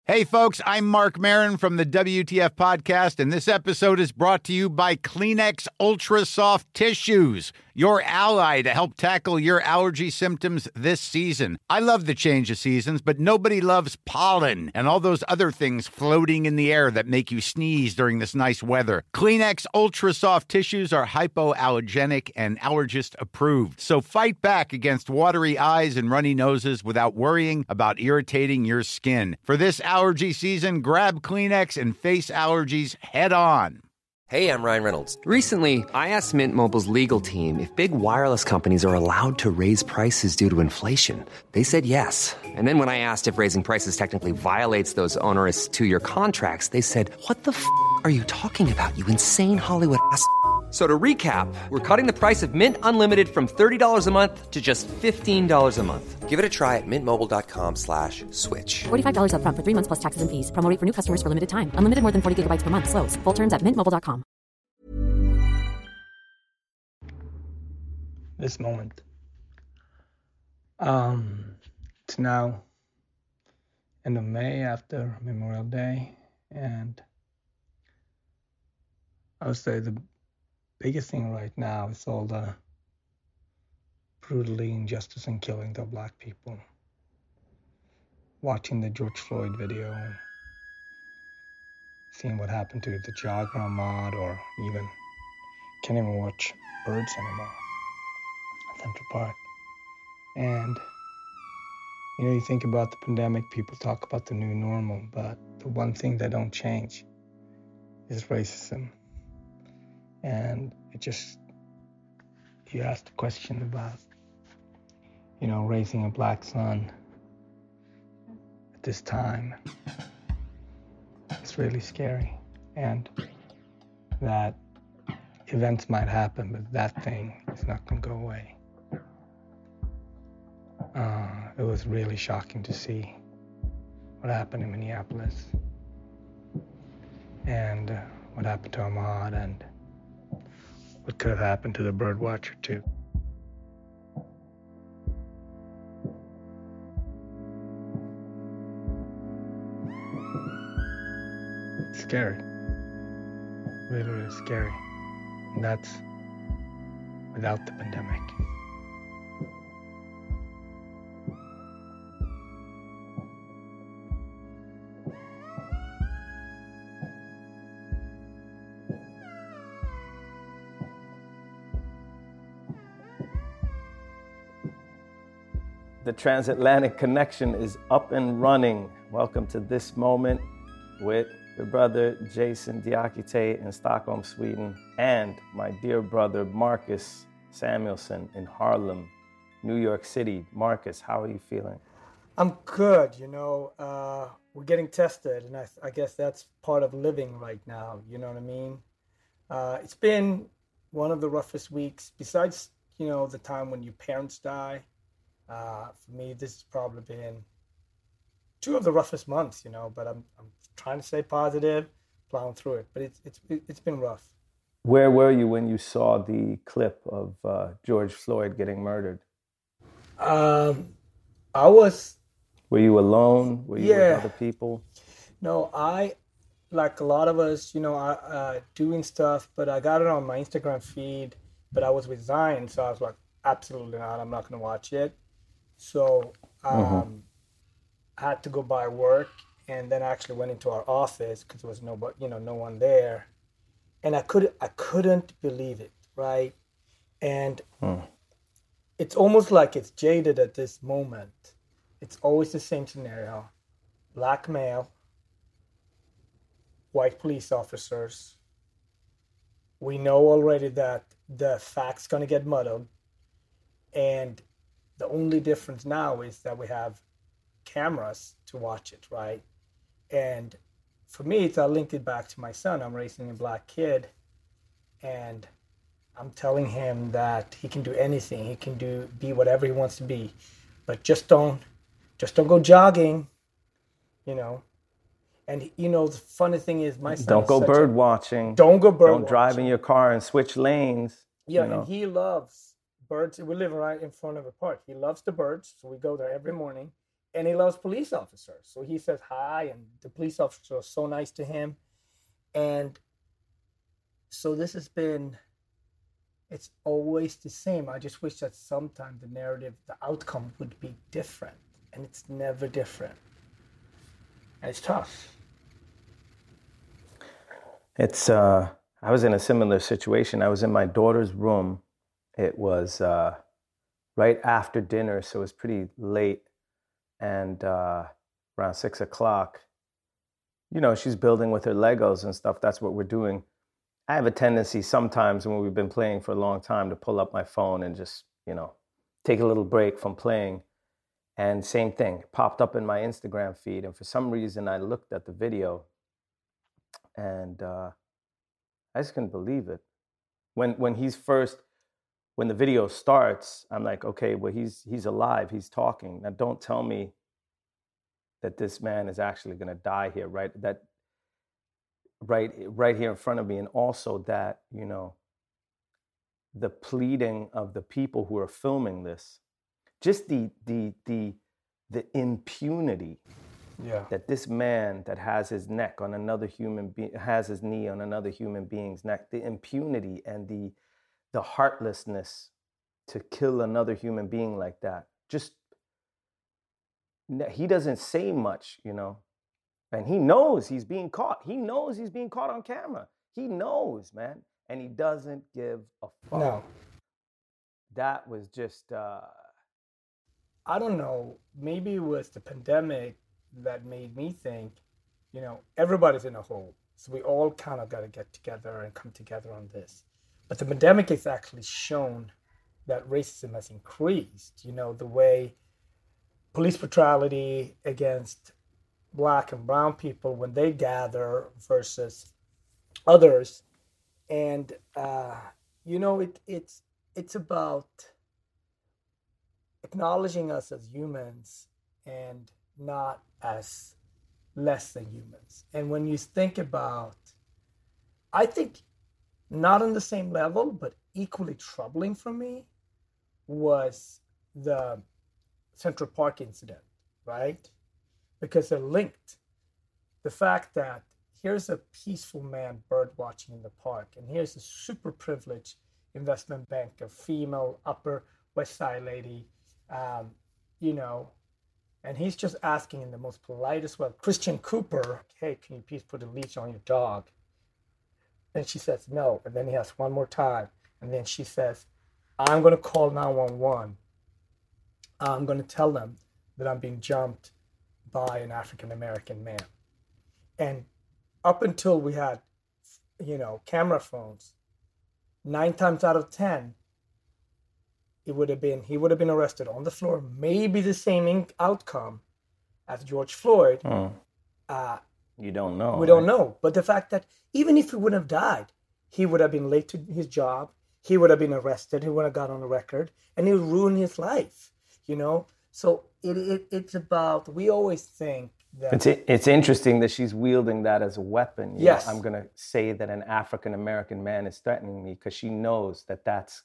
Hey, folks, I'm Mark Maron from the WTF Podcast, and this episode is brought to you by Kleenex Ultra Soft Tissues, your ally to help tackle your allergy symptoms this season. I love the change of seasons, but nobody loves pollen and all those other things floating in the air that make you sneeze during this nice weather. Kleenex Ultra Soft Tissues are hypoallergenic and allergist approved, so fight back against watery eyes and runny noses without worrying about irritating your skin. For this allergy season, grab Kleenex and face allergies head on. Hey, I'm Ryan Reynolds. Recently, I asked Mint Mobile's legal team if big wireless companies are allowed to raise prices due to inflation. They said yes. And then when I asked if raising prices technically violates those onerous two-year contracts, they said, "What the f*** are you talking about, you insane Hollywood ass?" So to recap, we're cutting the price of Mint Unlimited from $30 a month to just $15 a month. Give it a try at mintmobile.com/switch. $45 up front for 3 months plus taxes and fees. Promo rate for new customers for limited time. Unlimited more than 40 gigabytes per month. Slows full terms at mintmobile.com. This moment. It's now end of May after Memorial Day, and I would say the biggest thing right now is all the brutally injustice and killing of black people. Watching the George Floyd video, seeing what happened to the jogger Ahmaud, or even can't even watch birds anymore at Central Park. And you think about the pandemic, people talk about the new normal, but the one thing that don't change is racism. And you asked a question about, raising a black son at this time. It's really scary. And that events might happen, but that thing is not going to go away. It was really shocking to see what happened in Minneapolis and what happened to Ahmaud and what could have happened to the bird watcher too. It's scary. Really, really scary. And that's without the pandemic. The transatlantic connection is up and running. Welcome to This Moment with your brother Jason Diakite in Stockholm, Sweden, and my dear brother Marcus Samuelsson in Harlem, New York City. Marcus, how are you feeling? I'm good. We're getting tested, and I guess that's part of living right now. You know what I mean? It's been one of the roughest weeks, besides, the time when your parents die. For me, this has probably been 2 of the roughest months, but I'm trying to stay positive, plowing through it, but it's been rough. Where were you when you saw the clip of George Floyd getting murdered? I was... Were you alone? Were you with other people? No, I, like a lot of us, doing stuff, but I got it on my Instagram feed, but I was with Zion, so I was like, absolutely not, I'm not going to watch it. So I had to go by work, and then I actually went into our office because there was no one there, and I couldn't believe it, right? And it's almost like it's jaded at this moment. It's always the same scenario: black male, white police officers. We know already that the fact's going to get muddled, and the only difference now is that we have cameras to watch it, right? And for me, I linked it back to my son. I'm raising a black kid, and I'm telling him that he can do anything. He can be whatever he wants to be, but just don't go jogging, And the funny thing is, my son don't go bird watching. Don't go bird watching. Don't drive in your car and switch lanes. Yeah, and he loves birds. We live right in front of a park. He loves the birds, so we go there every morning. And he loves police officers. So he says hi, and the police officers are so nice to him. And so this has been, it's always the same. I just wish that sometimes the narrative, the outcome would be different. And it's never different. And it's tough. It's, I was in a similar situation. I was in my daughter's room. It was right after dinner, so it was pretty late. And around 6 o'clock, you know, she's building with her Legos and stuff. That's what we're doing. I have a tendency sometimes when we've been playing for a long time to pull up my phone and just, you know, take a little break from playing. And same thing, popped up in my Instagram feed. And for some reason, I looked at the video and I just couldn't believe it. When the video starts, I'm like, okay, well, he's alive, he's talking. Now, don't tell me that this man is actually going to die here, right? That right here in front of me, and also that, you know, the pleading of the people who are filming this, just the impunity. Yeah. That this man that has his neck on another human being, has his knee on another human being's neck, the impunity and the heartlessness to kill another human being like that. Just, he doesn't say much, you know, and he knows he's being caught. He knows he's being caught on camera. He knows, man, and he doesn't give a fuck. No. That was just, I don't know, maybe it was the pandemic that made me think, you know, everybody's in a hole. So we all kind of got to get together and come together on this. But the pandemic has actually shown that racism has increased. You know, the way police brutality against Black and brown people when they gather versus others. And, you know, it's about acknowledging us as humans and not as less than humans. And when you think about, I think not on the same level, but equally troubling for me was the Central Park incident, right? Because they're linked. The fact that here's a peaceful man bird watching in the park, and here's a super privileged investment banker, female, Upper West Side lady, you know, and he's just asking in the most politest way, Christian Cooper, hey, can you please put a leash on your dog? And she says, no. And then he asks one more time. And then she says, I'm going to call 911. I'm going to tell them that I'm being jumped by an African-American man. And up until we had, you know, camera phones, 9 times out of 10, he would have been arrested on the floor, maybe the same outcome as George Floyd. You don't know. We don't know. But the fact that even if he wouldn't have died, he would have been late to his job. He would have been arrested. He would have got on the record, and it would ruin his life, you know? So it's about, we always think that... It's interesting that she's wielding that as a weapon. You yes. know, I'm going to say that an African-American man is threatening me because she knows that that's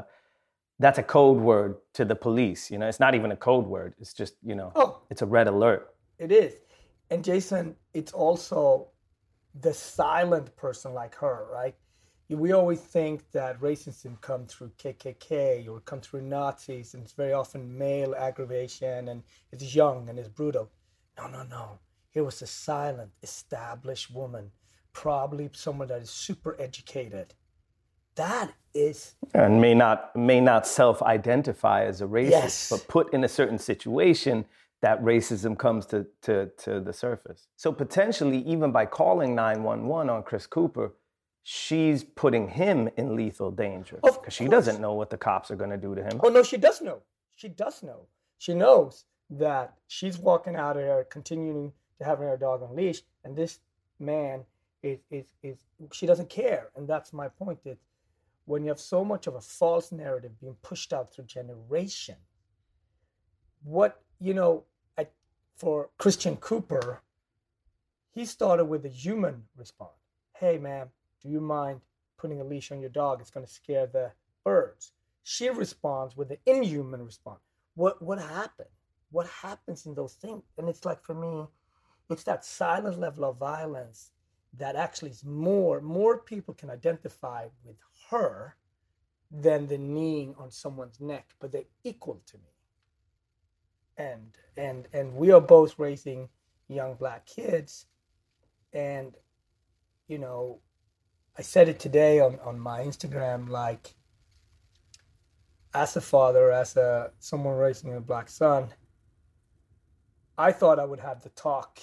a code word to the police. You know, it's not even a code word. It's just, you know, It's a red alert. It is. And Jason, it's also the silent person like her, right? We always think that racism comes through KKK or comes through Nazis, and it's very often male aggravation, and it's young and it's brutal. No. Here was a silent, established woman, probably someone that is super educated. That is... And may not self-identify as a racist, yes. but put in a certain situation, that racism comes to the surface. So potentially, even by calling 911 on Chris Cooper, she's putting him in lethal danger because she doesn't know what the cops are going to do to him. Oh, no, she does know. She does know. She knows that she's walking out of there, continuing to having her dog on leash, and this man is she doesn't care. And that's my point. That when you have so much of a false narrative being pushed out through generation, what, you know, for Christian Cooper, he started with a human response. Hey, ma'am, do you mind putting a leash on your dog? It's going to scare the birds. She responds with an inhuman response. What happened? what happens in those things? And it's like, for me, it's that silent level of violence that actually is more people can identify with her than the kneeing on someone's neck, but they're equal to me. And we are both raising young Black kids. And, you know, I said it today on my Instagram, like, as a father, as someone raising a Black son, I thought I would have the talk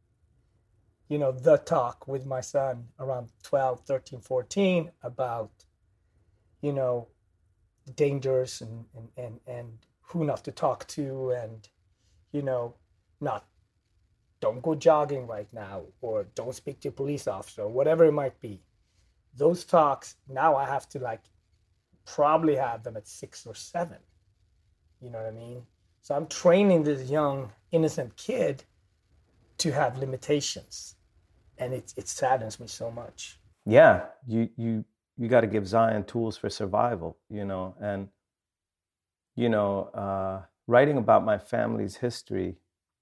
with my son around 12, 13, 14 about, you know, dangers and who not to talk to, and, you know, don't go jogging right now, or don't speak to a police officer, or whatever it might be. Those talks, now I have to, like, probably have them at 6 or 7. You know what I mean? So I'm training this young, innocent kid to have limitations. And it saddens me so much. Yeah, you got to give Zion tools for survival, you know. And, you know, writing about my family's history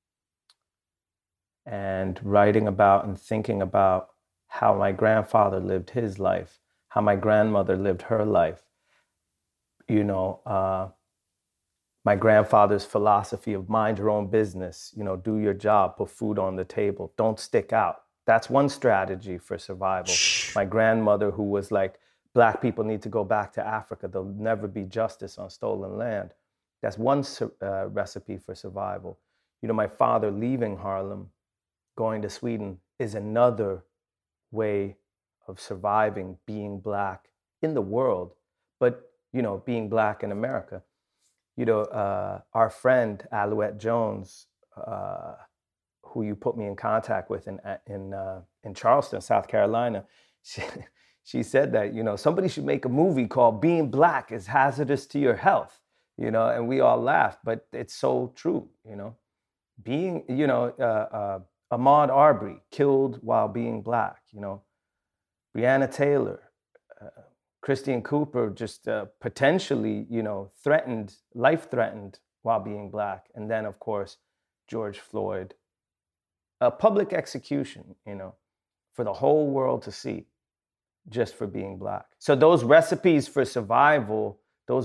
and writing about and thinking about how my grandfather lived his life, how my grandmother lived her life, you know, my grandfather's philosophy of mind your own business, you know, do your job, put food on the table, don't stick out. That's one strategy for survival. My grandmother, who was like, Black people need to go back to Africa. There'll never be justice on stolen land. That's one recipe for survival. You know, my father leaving Harlem, going to Sweden, is another way of surviving being Black in the world, but, you know, being Black in America. You know, our friend Alouette Jones, who you put me in contact with in Charleston, South Carolina, she said that, you know, somebody should make a movie called Being Black is Hazardous to Your Health, you know, and we all laughed, but it's so true, you know. Being, you know, Ahmaud Arbery killed while being Black, you know. Breonna Taylor, Christian Cooper just potentially, you know, life-threatened while being Black. And then, of course, George Floyd. A public execution, you know, for the whole world to see, just for being Black. So those recipes for survival,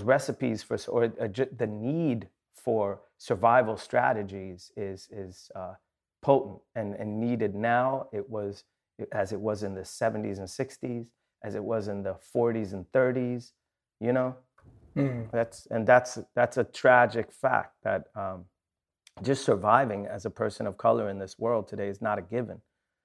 the need for survival strategies is potent and needed now. As it was in the 70s and 60s, as it was in the 40s and 30s, you know. That's a tragic fact that just surviving as a person of color in this world today is not a given.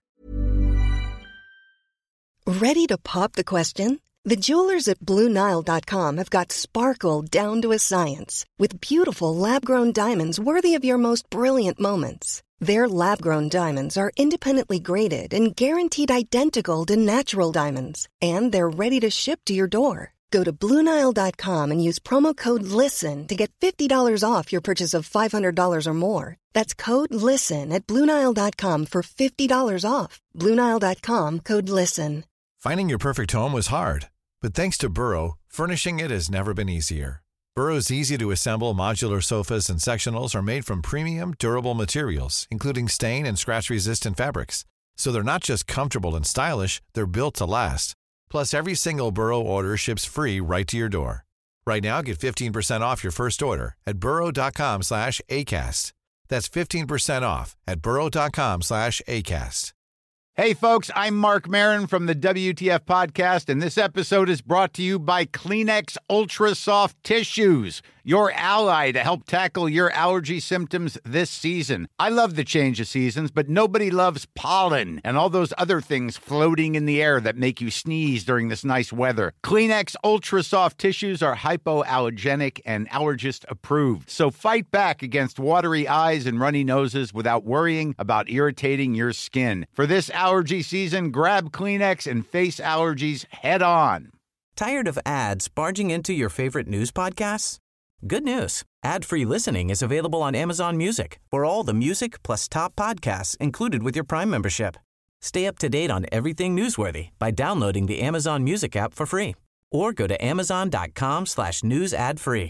Ready to pop the question? The jewelers at BlueNile.com have got sparkle down to a science with beautiful lab-grown diamonds worthy of your most brilliant moments. Their lab-grown diamonds are independently graded and guaranteed identical to natural diamonds, and they're ready to ship to your door. Go to BlueNile.com and use promo code LISTEN to get $50 off your purchase of $500 or more. That's code LISTEN at BlueNile.com for $50 off. BlueNile.com, code LISTEN. Finding your perfect home was hard, but thanks to Burrow, furnishing it has never been easier. Burrow's easy-to-assemble modular sofas and sectionals are made from premium, durable materials, including stain and scratch-resistant fabrics. So they're not just comfortable and stylish, they're built to last. Plus, every single Burrow order ships free right to your door. Right now, get 15% off your first order at burrow.com/ACAST. That's 15% off at burrow.com/ACAST. Hey, folks, I'm Mark Maron from the WTF Podcast, and this episode is brought to you by Kleenex Ultra Soft Tissues, your ally to help tackle your allergy symptoms this season. I love the change of seasons, but nobody loves pollen and all those other things floating in the air that make you sneeze during this nice weather. Kleenex Ultra Soft Tissues are hypoallergenic and allergist approved, so fight back against watery eyes and runny noses without worrying about irritating your skin. For this allergy season, grab Kleenex and face allergies head on. Tired of ads barging into your favorite news podcasts? Good news. Ad-free listening is available on Amazon Music for all the music plus top podcasts included with your Prime membership. Stay up to date on everything newsworthy by downloading the Amazon Music app for free or go to amazon.com/news ad free.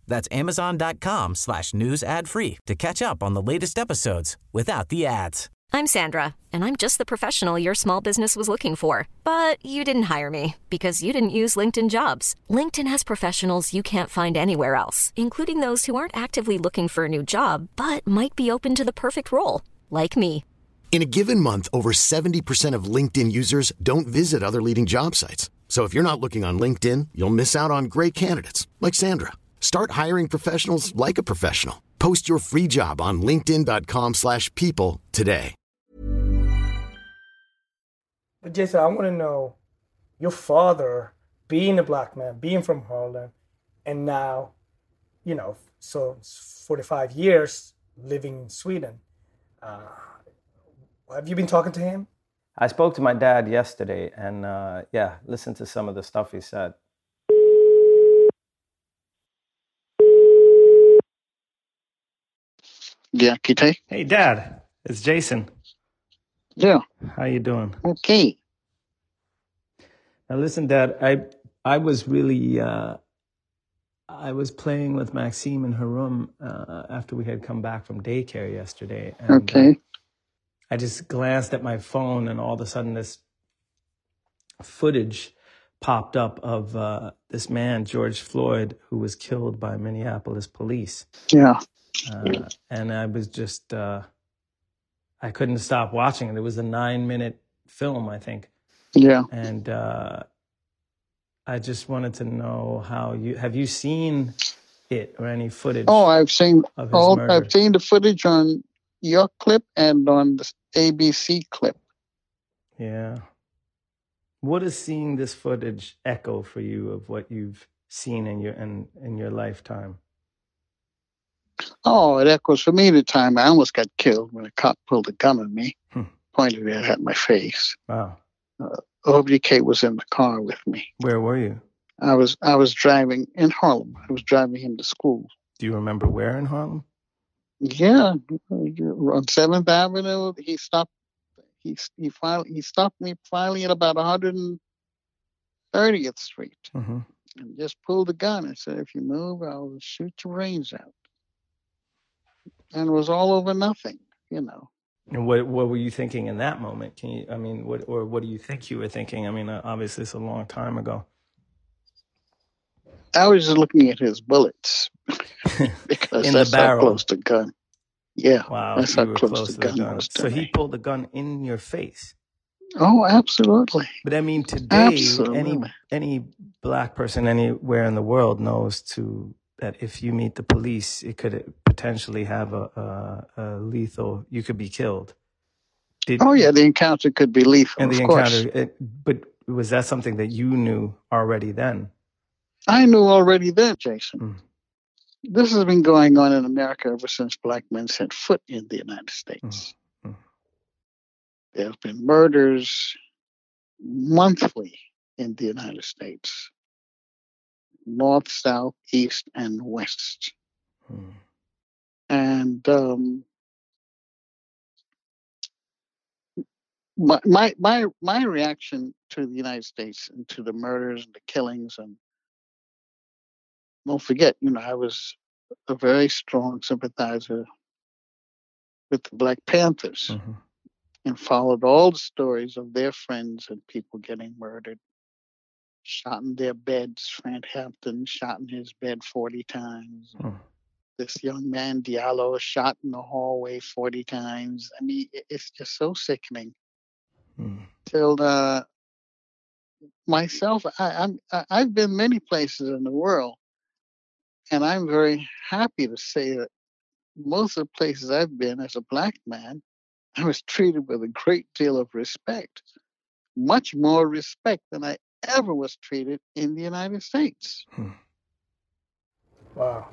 That's amazon.com/news ad free to catch up on the latest episodes without the ads. I'm Sandra, and I'm just the professional your small business was looking for. But you didn't hire me because you didn't use LinkedIn Jobs. LinkedIn has professionals you can't find anywhere else, including those who aren't actively looking for a new job, but might be open to the perfect role, like me. In a given month, over 70% of LinkedIn users don't visit other leading job sites. So if you're not looking on LinkedIn, you'll miss out on great candidates like Sandra. Start hiring professionals like a professional. Post your free job on linkedin.com/people today. But Jason, I want to know, your father, being a black man, being from Harlem, and now, so 45 years living in Sweden. Have you been talking to him? I spoke to my dad yesterday and listened to some of the stuff he said. Diakite? Hey, Dad. It's Jason. Yeah. How you doing? Okay. Now, listen, Dad. I was really I was playing with Maxime in her room after we had come back from daycare yesterday. And, okay. I just glanced at my phone, and all of a sudden, this footage popped up of this man, George Floyd, who was killed by Minneapolis police. Yeah. And I was just, I couldn't stop watching it. It was a 9-minute film, I think. Yeah. And I just wanted to know have you seen it or any footage? Oh, I've seen of his murder? I've seen the footage on your clip and on the ABC clip. Yeah. What does seeing this footage echo for you of what you've seen in your lifetime? Oh, it echoes for me the time I almost got killed when a cop pulled a gun on me, pointed it at my face. Wow. OBK was in the car with me. Where were you? I was driving in Harlem. I was driving him to school. Do you remember where in Harlem? Yeah, on 7th Avenue. He stopped. He stopped me finally at about 130th Street, and just pulled the gun and said, "If you move, I'll shoot your brains out." And it was all over nothing, And what were you thinking in that moment? What do you think you were thinking? Obviously it's a long time ago. I was just looking at his bullets because that's how close the gun. Yeah, wow, that's how close the gun was. So he pulled the gun in your face. Oh, absolutely. But today, any black person anywhere in the world knows that if you meet the police, it could potentially have a lethal. You could be killed. The encounter could be lethal. And the of course. encounter, but was that something that you knew already then? I knew already then, Jason. This has been going on in America ever since black men set foot in the United States. There have been murders monthly in the United States. North, south, east, and west. And my reaction to the United States and to the murders and the killings, and don't forget, I was a very strong sympathizer with the Black Panthers and followed all the stories of their friends and people getting murdered. Shot in their beds. Fred Hampton shot in his bed 40 times. This young man, Diallo, shot in the hallway 40 times. It's just so sickening. Till myself, I've been many places in the world, and I'm very happy to say that most of the places I've been as a black man, I was treated with a great deal of respect. Much more respect than I ever was treated in the United States. Wow.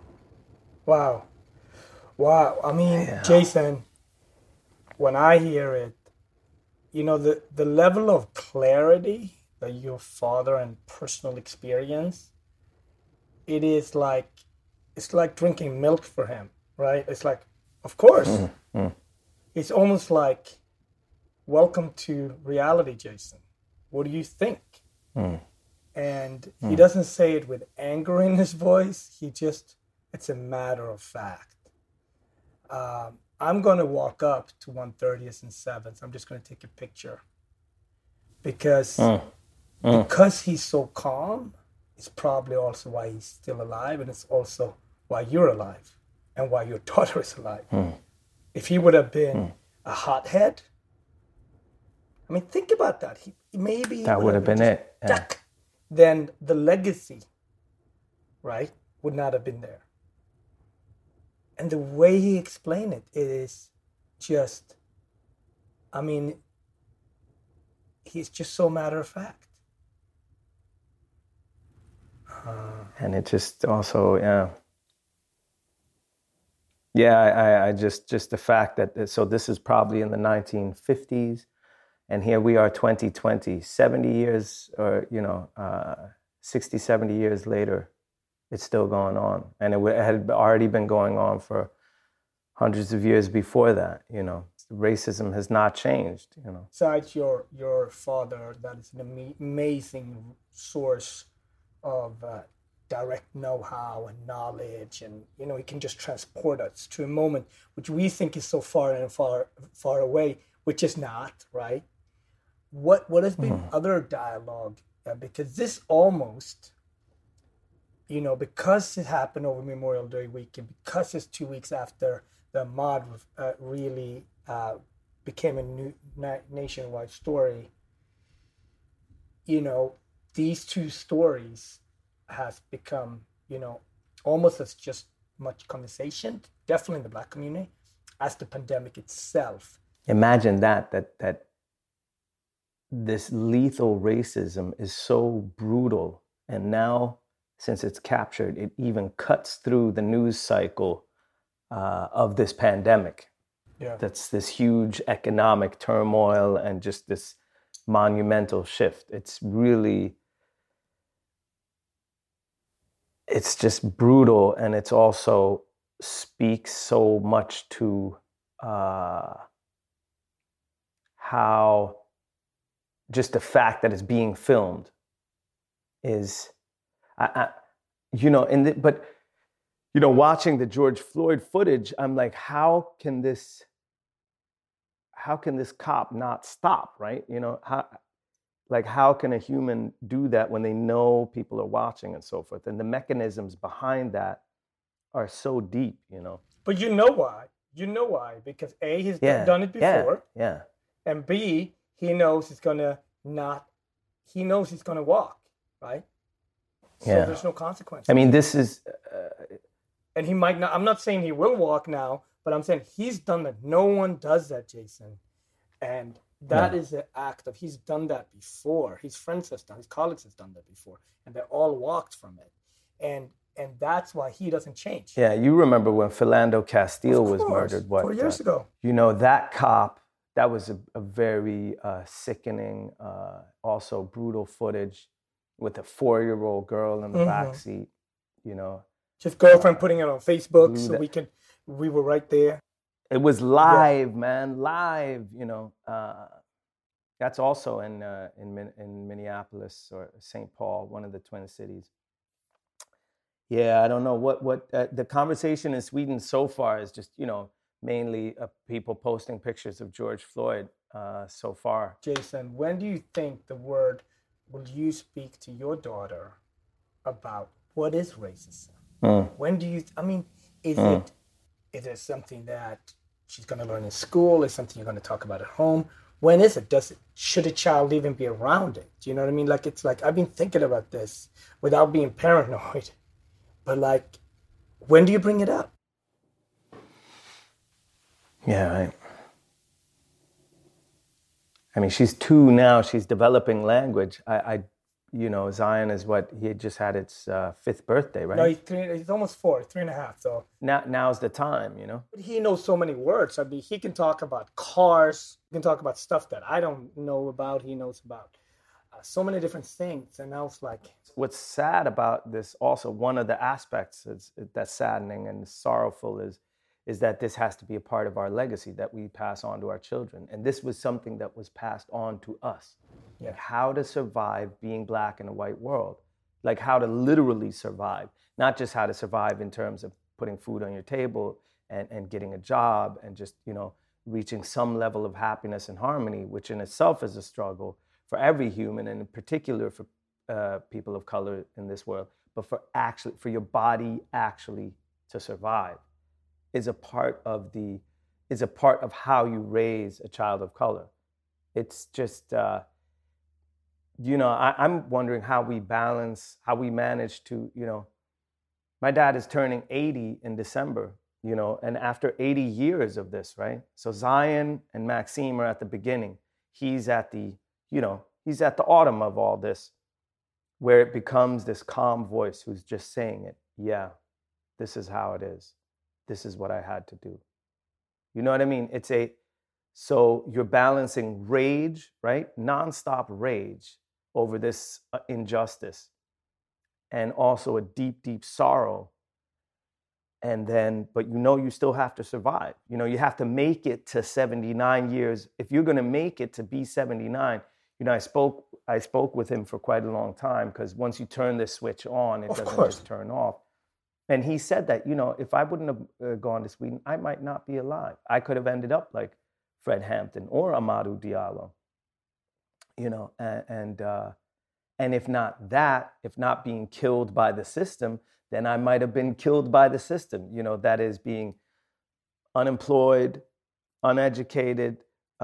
Jason, when I hear it, the level of clarity that your father and personal experience, it's like drinking milk for him, right? It's like, of course. It's almost like, welcome to reality, Jason. What do you think? And he doesn't say it with anger in his voice. It's a matter of fact. I'm going to walk up to 130th and 7th. I'm just going to take a picture. Because he's so calm, it's probably also why he's still alive, and it's also why you're alive and why your daughter is alive. If he would have been a hothead, I mean, think about that. That would have been it. Yeah. Then the legacy, right, would not have been there. And the way he explained it is just, I mean, he's just so matter of fact. And it just also, I just the fact that, so this is probably in the 1950s, and here we are 2020, 70 years or, 60, 70 years later, it's still going on. And it had already been going on for hundreds of years before that, Racism has not changed, Besides your father, that is an amazing source of direct know-how and knowledge, and he can just transport us to a moment which we think is so far and far away, which is not, right? What has been other dialogue? Because this almost, because it happened over Memorial Day weekend, because it's 2 weeks after the Ahmaud really became a new nationwide story, these two stories has become, almost as just much conversation, definitely in the Black community, as the pandemic itself. Imagine that this lethal racism is so brutal, and now, since it's captured, it even cuts through the news cycle of this pandemic. Yeah. That's this huge economic turmoil and just this monumental shift. It's just brutal, and it's also speaks so much to how just the fact that it's being filmed is, watching the George Floyd footage, I'm like, how can this cop not stop, right? How can a human do that when they know people are watching and so forth? And the mechanisms behind that are so deep, But you know why? Because A, he's done it before. Yeah. And B, he knows he's gonna walk, right? So there's no consequence. I mean, this is... and he might not, I'm not saying he will walk now, but I'm saying he's done that. No one does that, Jason. And that is an act of, he's done that before. His friends has done, his colleagues has done that before. And they all walked from it. And that's why he doesn't change. Yeah, you remember when Philando Castile was murdered, 4 years ago. That cop, that was a very sickening, also brutal footage with a 4-year-old girl in the backseat, His girlfriend putting it on Facebook so we were right there. It was live, man, live, That's also in Minneapolis or St. Paul, one of the Twin Cities. Yeah, I don't know what the conversation in Sweden so far is just, mainly people posting pictures of George Floyd so far. Jason, when do you think will you speak to your daughter about what is racism? When do you, is it something that she's going to learn in school? Is something you're going to talk about at home? When is it? Should a child even be around it? Do you know what I mean? It's like, I've been thinking about this without being paranoid, but when do you bring it up? Yeah, right. I mean, she's 2 now. She's developing language. Zion is he had just had its 5th birthday, right? No, he's almost 4, 3.5. So now's the time, But he knows so many words. I mean, he can talk about cars. He can talk about stuff that I don't know about. He knows about so many different things. And I was like... What's sad about this also, one of the aspects that's saddening and sorrowful is that this has to be a part of our legacy that we pass on to our children. And this was something that was passed on to us. Yeah. How to survive being Black in a white world. How to literally survive. Not just how to survive in terms of putting food on your table and getting a job and just, reaching some level of happiness and harmony, which in itself is a struggle for every human, and in particular for people of color in this world, but for your body actually to survive is a part of how you raise a child of color. It's just, I'm wondering how we manage to, my dad is turning 80 in December, and after 80 years of this, right? So Zion and Maxime are at the beginning. He's at the autumn of all this, where it becomes this calm voice who's just saying it. Yeah, this is how it is. This is what I had to do. You know what I mean? So you're balancing rage, right? Nonstop rage over this injustice, and also a deep, deep sorrow. And then, but you still have to survive. You have to make it to 79 years. If you're going to make it to be 79, I spoke with him for quite a long time, because once you turn this switch on, it doesn't just turn off. And he said that, if I wouldn't have gone to Sweden, I might not be alive. I could have ended up like Fred Hampton or Amadou Diallo, and if not being killed by the system, then I might have been killed by the system, that is being unemployed, uneducated,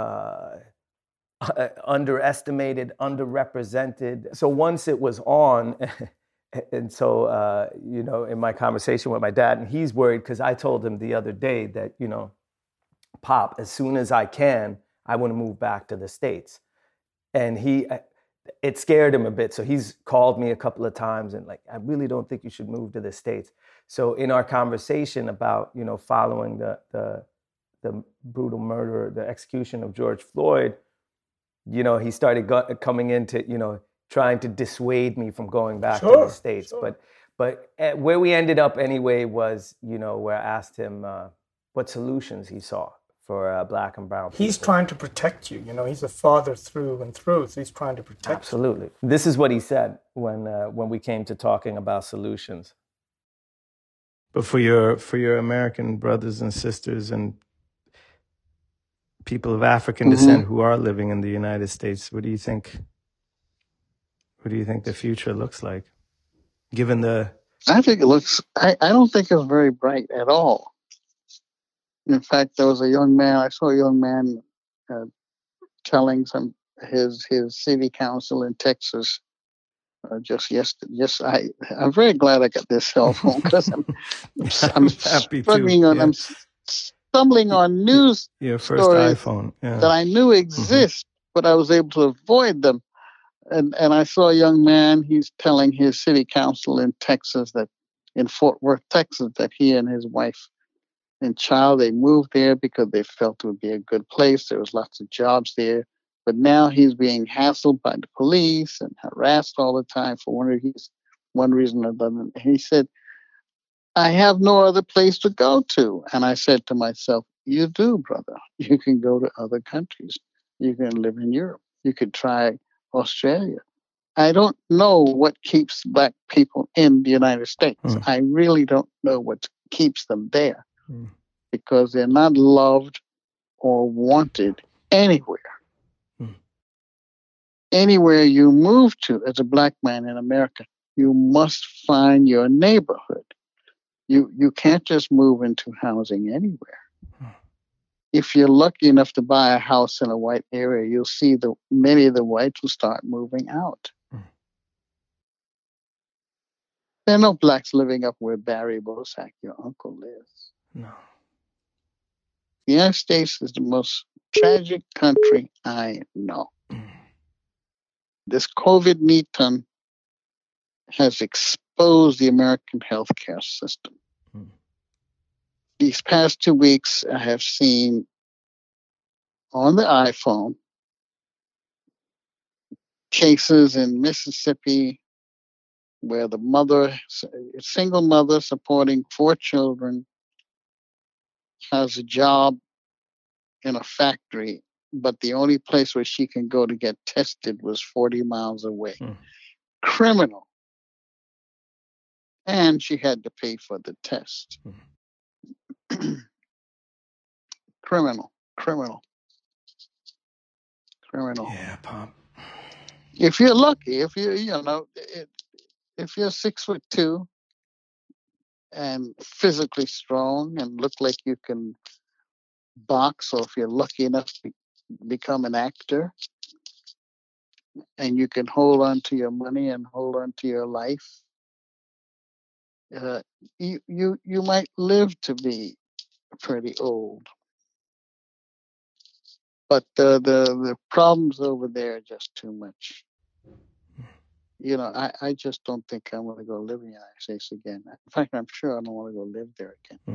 underestimated, underrepresented. So once it was on, and so, in my conversation with my dad, and he's worried because I told him the other day that, Pop, as soon as I can, I want to move back to the States. And it scared him a bit. So he's called me a couple of times and like, I really don't think you should move to the States. So in our conversation about, following the brutal murder, the execution of George Floyd, he started coming into, trying to dissuade me from going back to the States. Sure. But where we ended up anyway was, where I asked him what solutions he saw for Black and brown people. He's trying to protect you. He's a father through and through, so he's trying to protect you. Absolutely. This is what he said when we came to talking about solutions. But for your American brothers and sisters and people of African descent who are living in the United States, what do you think the future looks like? Given I think it looks, I don't think it's very bright at all. In fact, there was I saw a young man telling his city council in Texas just yesterday. I'm very glad I got this cell phone, because I'm struggling on, I'm stumbling on news your first stories iPhone that I knew exist, but I was able to avoid them. And I saw a young man, he's telling his city council in Texas, that in Fort Worth, Texas, that he and his wife and child, they moved there because they felt it would be a good place. There was lots of jobs there. But now he's being hassled by the police and harassed all the time for one reason or another. And he said, I have no other place to go to. And I said to myself, you do, brother. You can go to other countries. You can live in Europe. You could try Australia. I don't know what keeps Black people in the United States. I really don't know what keeps them there, because they're not loved or wanted anywhere. Anywhere you move to as a Black man in America, you must find your neighborhood. You can't just move into housing anywhere. If you're lucky enough to buy a house in a white area, you'll see many of the whites will start moving out. There are no Blacks living up where Barry Bosak, your uncle, lives. No. The United States is the most tragic country I know. This COVID-19 has exposed the American healthcare system. These past 2 weeks, I have seen on the iPhone cases in Mississippi where a single mother supporting 4 children, has a job in a factory, but the only place where she can go to get tested was 40 miles away. Criminal. And she had to pay for the test. Criminal. Yeah, Pop. If you're lucky, if you're 6'2" and physically strong and look like you can box, or if you're lucky enough to become an actor and you can hold on to your money and hold on to your life, you might live to be pretty old. But the problems over there are just too much. I just don't think I want to go live in the United States again. In fact, I'm sure I don't want to go live there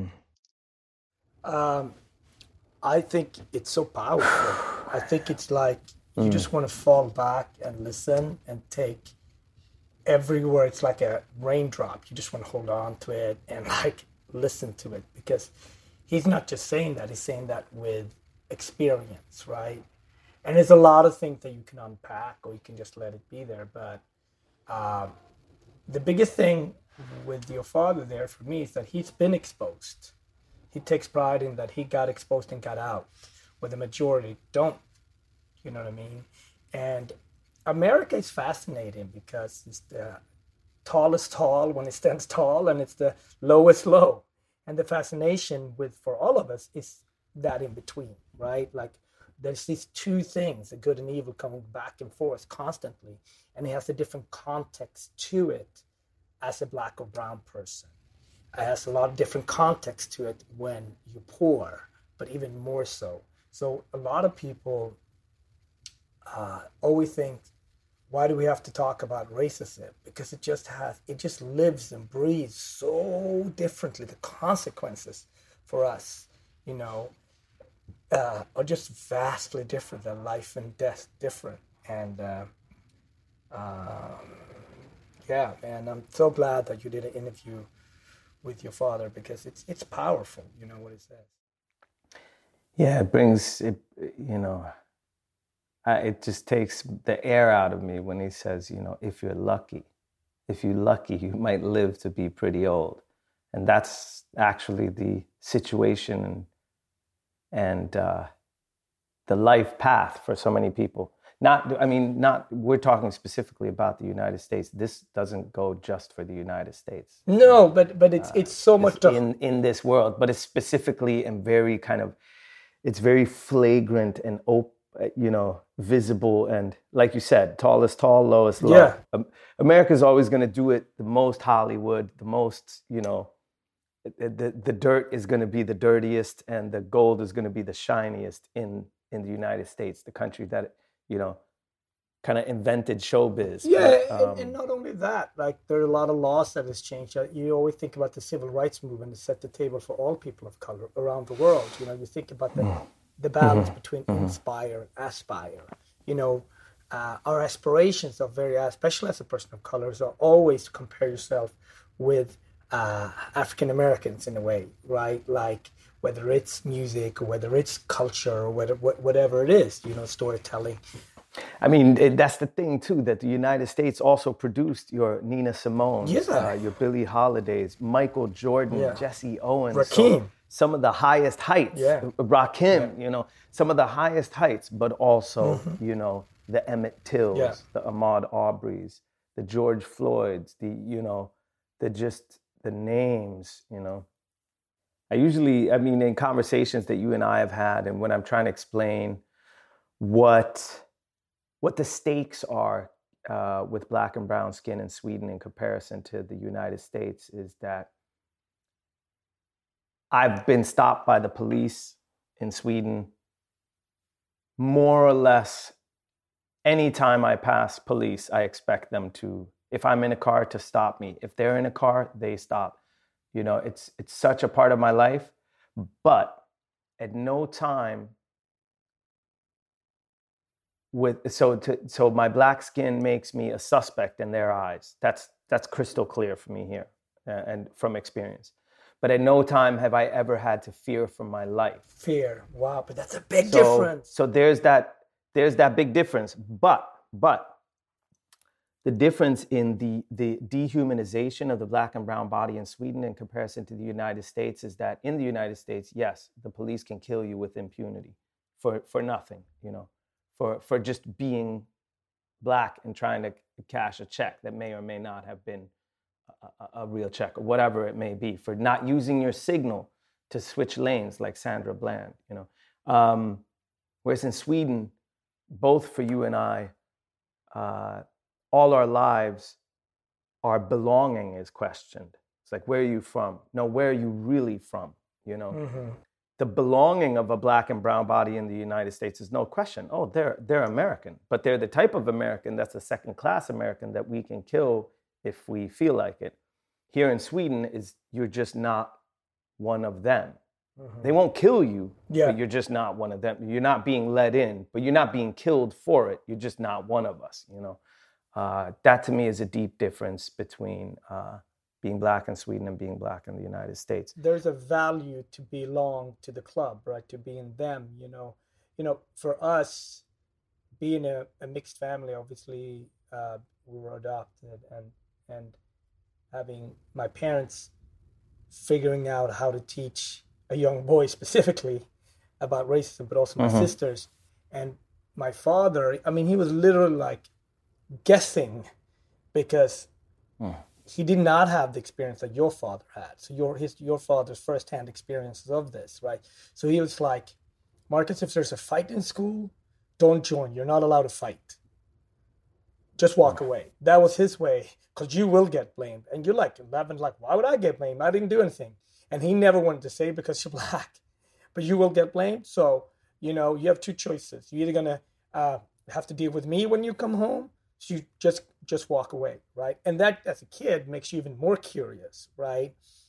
again. I think it's so powerful. I think it's like you just want to fall back and listen and take every word. It's like a raindrop. You just want to hold on to it and like listen to it, because he's not just saying that. He's saying that with experience, right? And there's a lot of things that you can unpack, or you can just let it be there. But the biggest thing with your father there for me is that he's been exposed. He takes pride in that he got exposed and got out, where the majority don't. You know what I mean? And America is fascinating because it's the tallest tall when it stands tall, and it's the lowest low. And the fascination for all of us is that in between, right? Like there's these two things, the good and evil, coming back and forth constantly. And it has a different context to it as a black or brown person. It has a lot of different context to it when you're poor, but even more so. So a lot of people always think, why do we have to talk about racism? Because it just lives and breathes so differently. The consequences for us, are just vastly different than life and death different. And and I'm so glad that you did an interview with your father, because it's powerful, what he says. Yeah, it brings it, it just takes the air out of me when he says, if you're lucky, you might live to be pretty old. And that's actually the situation and the life path for so many people. We're talking specifically about the United States. This doesn't go just for the United States. No, but it's so much in this world, but it's specifically and very it's very flagrant and visible, and like you said, tallest tall, lowest low. Yeah. America's always going to do it the most Hollywood, the most, the dirt is going to be the dirtiest, and the gold is going to be the shiniest in the United States, the country that, kind of invented showbiz. Yeah, and not only that, like there are a lot of laws that has changed. You always think about the civil rights movement to set the table for all people of color around the world. You think about the balance between inspire and aspire. Our aspirations are especially as a person of colors, are always to compare yourself with African Americans in a way, right? Like whether it's music or whether it's culture or whatever it is, storytelling. That's the thing too, that the United States also produced your Nina Simone's, your Billie Holidays, Michael Jordan, Jesse Owens. Rakim. So some of the highest heights. Rakim, some of the highest heights, but also, the Emmett Tills, the Ahmaud Arbery's, the George Floyd's, the names, I usually, in conversations that you and I have had, and when I'm trying to explain what the stakes are with black and brown skin in Sweden in comparison to the United States, is that I've been stopped by the police in Sweden more or less anytime I pass police. I expect them to, if I'm in a car, to stop me. If they're in a car, they stop. It's such a part of my life, but at no time so my black skin makes me a suspect in their eyes. That's crystal clear for me here, and from experience. But at no time have I ever had to fear for my life. Fear, wow! But that's a big difference. So there's that big difference. But the difference in the dehumanization of the black and brown body in Sweden in comparison to the United States is that in the United States, yes, the police can kill you with impunity for nothing, for just being black and trying to cash a check that may or may not have been a real check, or whatever it may be, for not using your signal to switch lanes like Sandra Bland, whereas in Sweden, both for you and I, all our lives, our belonging is questioned. It's like, where are you from? No, where are you really from? Mm-hmm. The belonging of a black and brown body in the United States is no question. Oh, they're American, but they're the type of American that's a second-class American that we can kill if we feel like it. Here in Sweden, you're just not one of them. Mm-hmm. They won't kill you, but you're just not one of them. You're not being let in, but you're not being killed for it. You're just not one of us, That to me is a deep difference between being black in Sweden and being black in the United States. There's a value to belong to the club, right? To be in them, For us, being a mixed family, obviously, we were adopted, and having my parents figuring out how to teach a young boy specifically about racism, but also my sisters. And my father, he was literally like guessing, because he did not have the experience that your father had. So your father's firsthand experiences of this, right? So he was like, Marcus, if there's a fight in school, don't join. You're not allowed to fight. Just walk away. That was his way, because you will get blamed. And you're like 11, like, why would I get blamed? I didn't do anything. And he never wanted to say, because you're black, but you will get blamed. So, you have two choices. You're either going to have to deal with me when you come home, so you just walk away, right? And that, as a kid, makes you even more curious, right?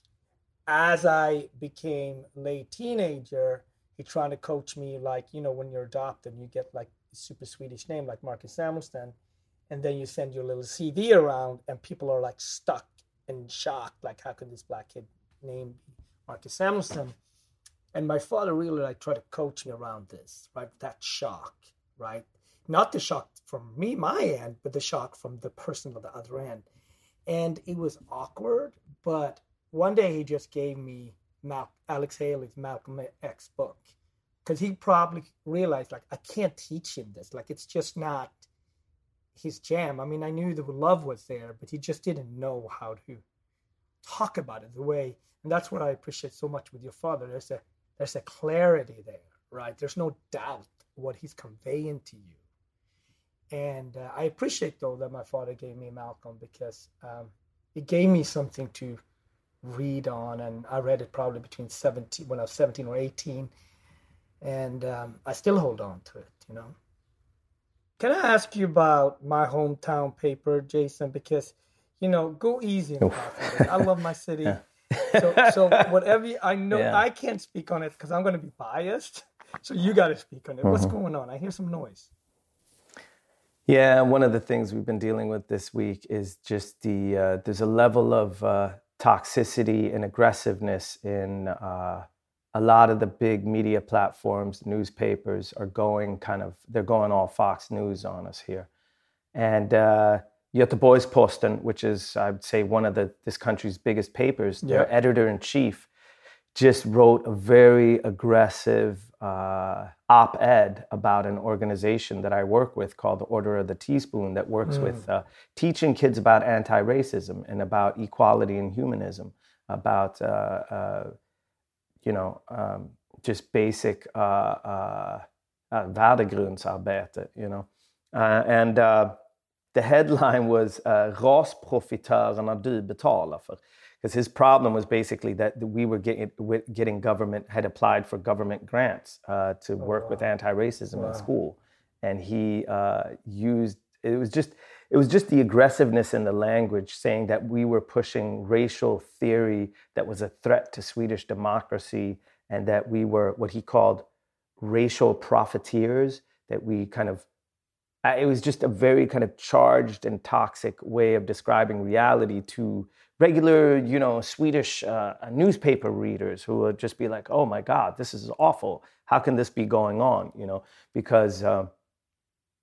As I became a late teenager, he tried to coach me, like, when you're adopted, you get like a super Swedish name like Marcus Samuelsson, and then you send your little CV around, and people are like stuck and shocked, like, how could this black kid name Marcus Samuelsson? And my father really tried to coach me around this, right? That shock, right? Not the shock from me, my end, but the shock from the person on the other end. And it was awkward, but one day he just gave me Alex Haley's Malcolm X book, because he probably realized, like, I can't teach him this. Like, it's just not his jam. I knew the love was there, but he just didn't know how to talk about it the way. And that's what I appreciate so much with your father. There's a clarity there, right? There's no doubt what he's conveying to you. And I appreciate, though, that my father gave me Malcolm, because it gave me something to read on. And I read it probably when I was 17 or 18. And I still hold on to it, Can I ask you about my hometown paper, Jason? Because, go easy on it. I love my city. Yeah. So whatever I know, I can't speak on it because I'm going to be biased. So you got to speak on it. What's going on? I hear some noise. Yeah, one of the things we've been dealing with this week is just there's a level of toxicity and aggressiveness in a lot of the big media platforms. Newspapers are they're going all Fox News on us here. And Göteborgs-Posten, which is, I'd say, one of this country's biggest papers, their editor-in-chief just wrote a very aggressive op-ed about an organization that I work with called the Order of the Teaspoon, that works with teaching kids about anti-racism and about equality and humanism, about just basic värdegrundsarbete, and the headline was "Rasprofitörerna du betalar för," because his problem was basically that we were getting government, had applied for government grants to work with anti-racism in school, and he it was just the aggressiveness in the language, saying that we were pushing racial theory that was a threat to Swedish democracy, and that we were what he called racial profiteers, that we it was just a very kind of charged and toxic way of describing reality to regular, Swedish newspaper readers who would just be like, oh my God, this is awful. How can this be going on? Because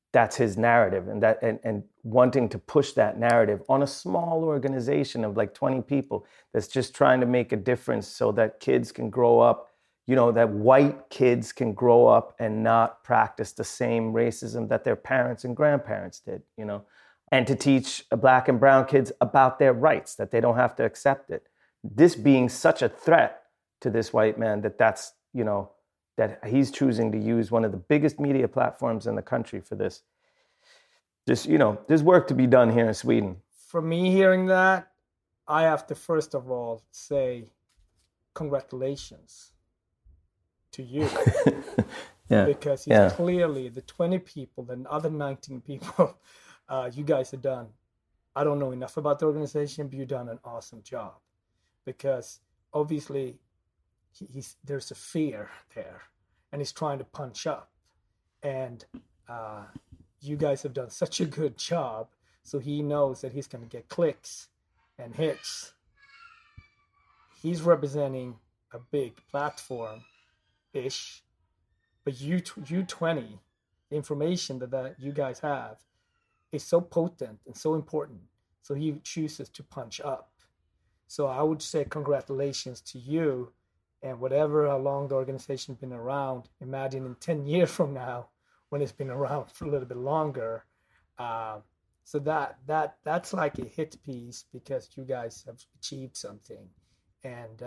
that's his narrative, and wanting to push that narrative on a small organization of like 20 people that's just trying to make a difference so that kids can grow up, that white kids can grow up and not practice the same racism that their parents and grandparents did, and to teach Black and brown kids about their rights, that they don't have to accept it. This being such a threat to this white man that's, that he's choosing to use one of the biggest media platforms in the country for this. Just, there's work to be done here in Sweden. For me, hearing that, I have to first of all say congratulations to you. Yeah. Because he's clearly the 20 people, the other 19 people, you guys have done. I don't know enough about the organization, but you've done an awesome job. Because obviously there's a fear there, and he's trying to punch up. And you guys have done such a good job, so he knows that he's going to get clicks and hits. He's representing a big platform-ish, but you 20, the information that you guys have is so potent and so important, so he chooses to punch up. So I would say congratulations to you, and how long the organization's been around, imagine in 10 years from now, when it's been around for a little bit longer. So that's like a hit piece, because you guys have achieved something. And,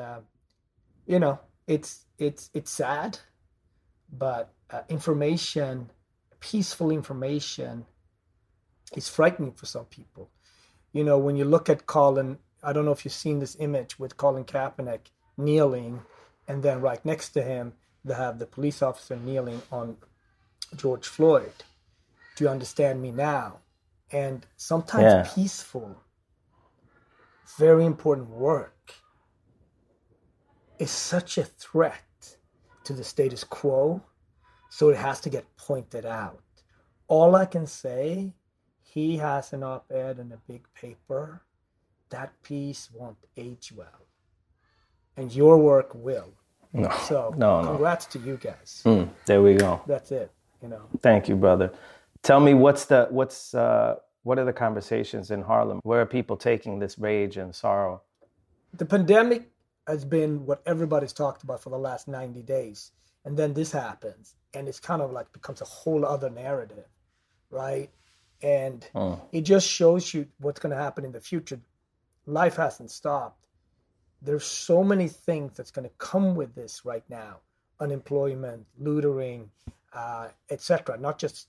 it's sad, but information, peaceful information, is frightening for some people. When you look at Colin, I don't know if you've seen this image with Colin Kaepernick kneeling, and then right next to him, they have the police officer kneeling on George Floyd. Do you understand me now? And sometimes peaceful, very important work is such a threat to the status quo, so it has to get pointed out. All I can say, he has an op-ed in a big paper. That piece won't age well. And your work will. No. So congrats to you guys. There we go. That's it. Thank you, brother. Tell me, what are the conversations in Harlem? Where are people taking this rage and sorrow? The pandemic has been what everybody's talked about for the last 90 days. And then this happens, and it's kind of like becomes a whole other narrative, right? And it just shows you what's going to happen in the future. Life hasn't stopped. There's so many things that's going to come with this right now: unemployment, loitering, etc. Not just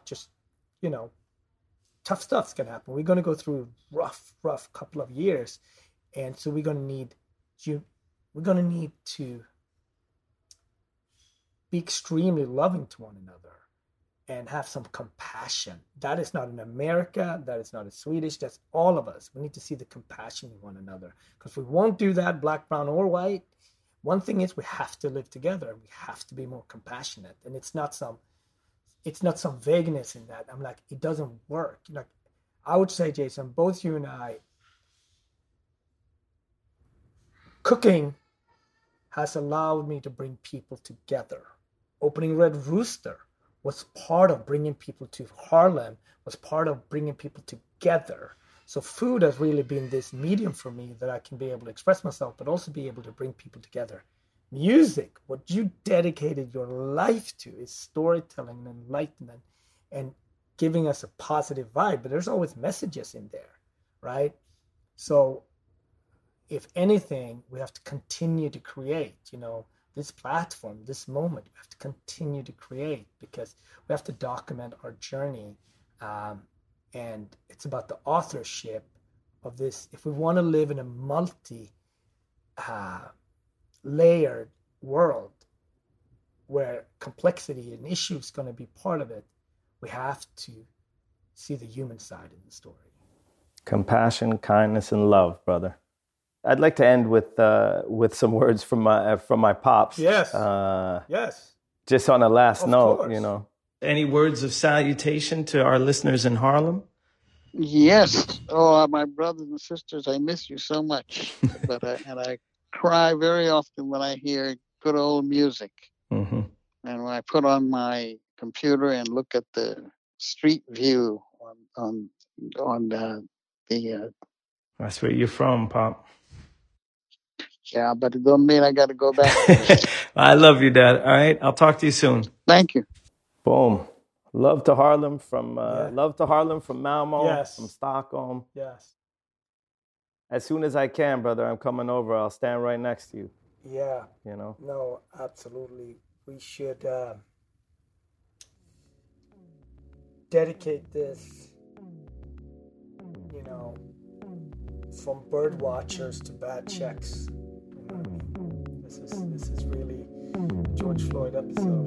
tough stuff's going to happen. We're going to go through rough couple of years, and so we're going to need to be extremely loving to one another and have some compassion. That is not in America. That is not in Swedish. That's all of us. We need to see the compassion in one another. Because if we won't do that, Black, brown, or white, one thing is we have to live together. We have to be more compassionate. And it's not some vagueness in that. I'm like, it doesn't work. Like, I would say, Jason, both you and I, cooking has allowed me to bring people together. Opening Red Rooster was part of bringing people to Harlem, was part of bringing people together. So food has really been this medium for me that I can be able to express myself, but also be able to bring people together. Music, what you dedicated your life to, is storytelling and enlightenment and giving us a positive vibe, but there's always messages in there, right? So if anything, we have to continue to create, this platform, this moment. We have to continue to create, because we have to document our journey. And it's about the authorship of this. If we want to live in a multi-layered world where complexity and issue is going to be part of it, we have to see the human side in the story. Compassion, kindness, and love, brother. I'd like to end with some words from my pops. Yes. Yes. Just on a last note, course. Any words of salutation to our listeners in Harlem? Yes. Oh, my brothers and sisters, I miss you so much. And I cry very often when I hear good old music. Mm-hmm. And when I put on my computer and look at the street view on the That's where you're from, Pop. Yeah, but it don't mean I got to go back. I love you, Dad. All right, I'll talk to you soon. Thank you. Boom. Love to Harlem from Malmo, Yes. from Stockholm. Yes. As soon as I can, brother, I'm coming over. I'll stand right next to you. Yeah. You know? No, absolutely. We should dedicate this, from bird watchers to bad checks. You know what I mean? This is really a George Floyd episode.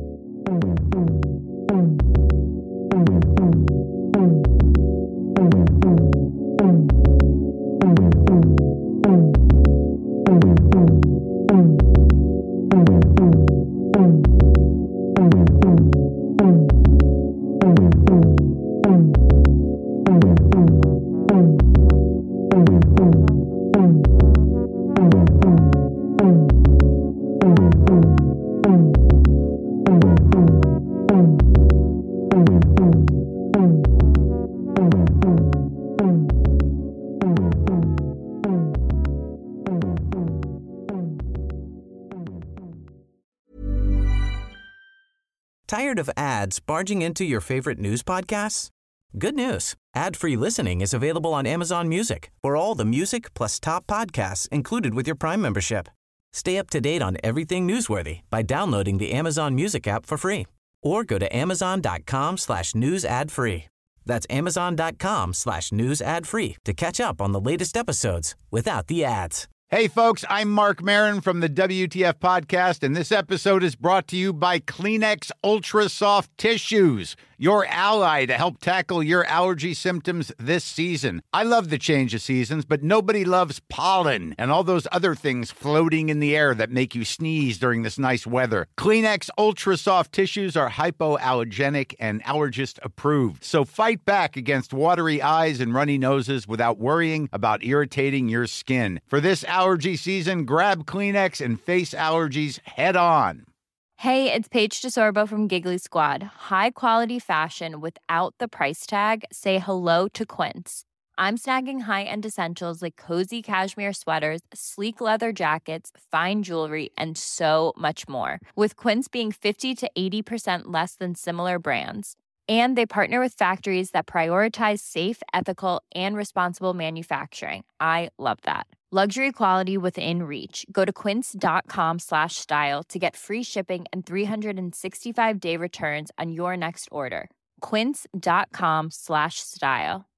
Tired of ads barging into your favorite news podcasts? Good news. Ad-free listening is available on Amazon Music for all the music plus top podcasts included with your Prime membership. Stay up to date on everything newsworthy by downloading the Amazon Music app for free or go to amazon.com/news ad free. That's amazon.com/news ad free to catch up on the latest episodes without the ads. Hey, folks, I'm Mark Maron from the WTF Podcast, and this episode is brought to you by Kleenex Ultra Soft Tissues, your ally to help tackle your allergy symptoms this season. I love the change of seasons, but nobody loves pollen and all those other things floating in the air that make you sneeze during this nice weather. Kleenex Ultra Soft Tissues are hypoallergenic and allergist approved, so fight back against watery eyes and runny noses without worrying about irritating your skin. For this allergy season, grab Kleenex and face allergies head on. Hey, it's Paige DeSorbo from Giggly Squad. High quality fashion without the price tag. Say hello to Quince. I'm snagging high-end essentials like cozy cashmere sweaters, sleek leather jackets, fine jewelry, and so much more. With Quince being 50 to 80% less than similar brands. And they partner with factories that prioritize safe, ethical, and responsible manufacturing. I love that. Luxury quality within reach. Go to quince.com/style to get free shipping and 365-day returns on your next order. Quince.com/style.